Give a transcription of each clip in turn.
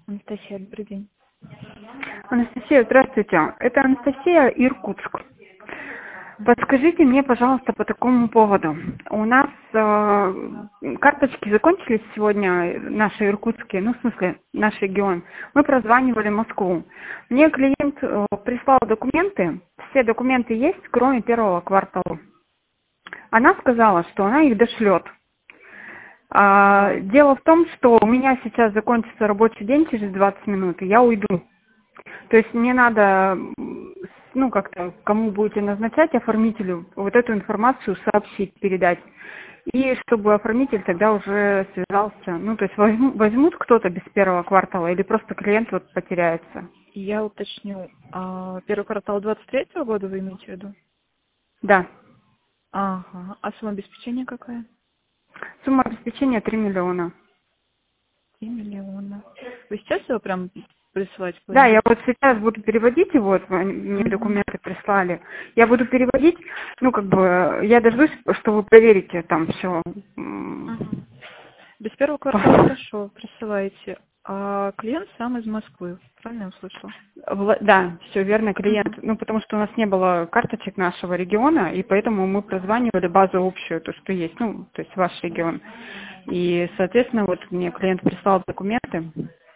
Анастасия, добрый день. Анастасия, здравствуйте. Это Анастасия, Иркутск. Подскажите мне, пожалуйста, по такому поводу. У нас карточки закончились сегодня, наши иркутские, ну, в смысле, наш регион. Мы прозванивали Москву. Мне клиент прислал документы. Все документы есть, кроме первого квартала. Она сказала, что она их дошлет. Дело в том, что у меня сейчас закончится рабочий день через 20 минут, и я уйду. То есть мне надо, ну, как-то, кому будете назначать, оформителю, вот эту информацию сообщить, передать. И чтобы оформитель тогда уже связался. Ну, то есть возьмут кто-то без первого квартала или просто клиент вот потеряется? Я уточню. Первый квартал 23-го года вы имеете в виду? Да. Ага. А сумма обеспечения какая? Сумма обеспечения 3 миллиона. 3 миллиона. Вы сейчас его прям присылать Да, я планируете? вот сейчас буду переводить его, вот мне документы прислали. Я буду переводить, ну, как бы, я дождусь, что вы проверите там все. Без первого квартала хорошо, присылайте. А клиент сам из Москвы, правильно я услышала? Да, все верно, клиент. Ну, потому что у нас не было карточек нашего региона, и поэтому мы прозванивали базу общую, то, что есть, ну, то есть ваш регион. И, соответственно, вот мне клиент прислал документы.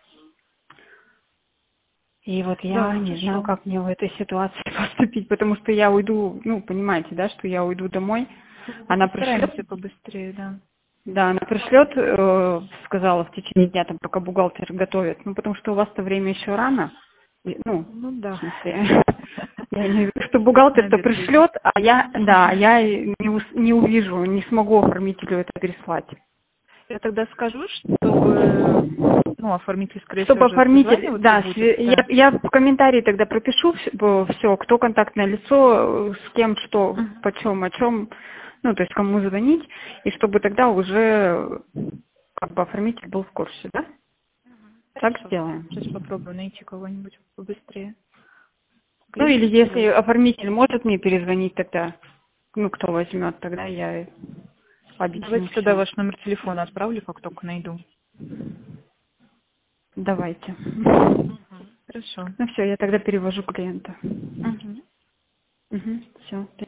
И вот Да, я не знаю, хорошо. как мне в этой ситуации поступить, потому что я уйду, ну, понимаете, да, что я уйду домой. Она пришлет, Постараемся побыстрее, да. да, она пришлет, сказала в течение дня, там, пока бухгалтер готовит. Ну, потому что у вас-то время еще рано. Ну, Ну в да. смысле, я имею в виду, что На бухгалтер-то обед выйдет. пришлет, а я, да, я не увижу, не смогу оформителю это переслать. Я тогда скажу, чтобы, ну, оформитель, скорее всего, Чтобы уже оформитель, созваниваться да, будет, да. я в комментарии тогда пропишу все, кто контактное лицо, с кем, что, почем, о чем, ну, то есть кому звонить, и чтобы тогда уже как бы оформитель был в курсе, да? Так Хорошо. сделаем. Сейчас попробую найти кого-нибудь побыстрее. Ну, или Клиент если переводит. оформитель может мне перезвонить тогда, ну, кто возьмет, тогда я объясню Давайте тогда все. ваш номер телефона отправлю, как только найду. Давайте. Хорошо. Ну, все, я тогда перевожу клиента. Мгм. Все.